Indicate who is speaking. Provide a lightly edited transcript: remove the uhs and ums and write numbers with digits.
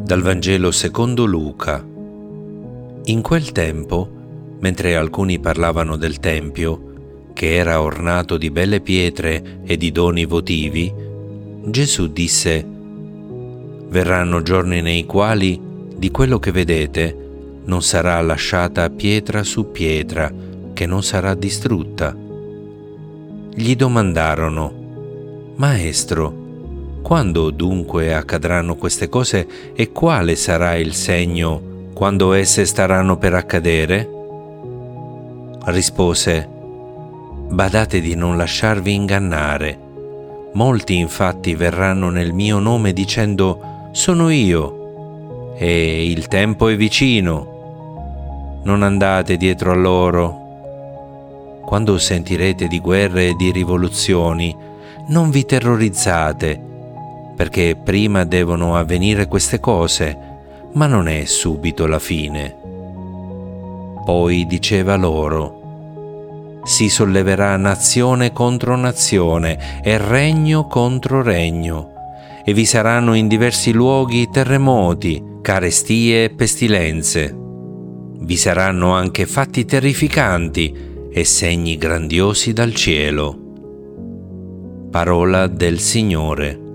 Speaker 1: Dal Vangelo secondo Luca. In quel tempo, mentre alcuni parlavano del Tempio, che era ornato di belle pietre e di doni votivi, Gesù disse: «Verranno giorni nei quali di quello che vedete non sarà lasciata pietra su pietra che non sarà distrutta». Gli domandarono: «Maestro, quando dunque accadranno queste cose e quale sarà il segno quando esse staranno per accadere?» Rispose: «Badate di non lasciarvi ingannare. Molti infatti verranno nel mio nome dicendo: sono io, e il tempo è vicino. Non andate dietro a loro. Quando sentirete di guerre e di rivoluzioni, non vi terrorizzate, perché prima devono avvenire queste cose, ma non è subito la fine». Poi diceva loro: «Si solleverà nazione contro nazione e regno contro regno, e vi saranno in diversi luoghi terremoti, carestie e pestilenze. Vi saranno anche fatti terrificanti e segni grandiosi dal cielo». Parola del Signore.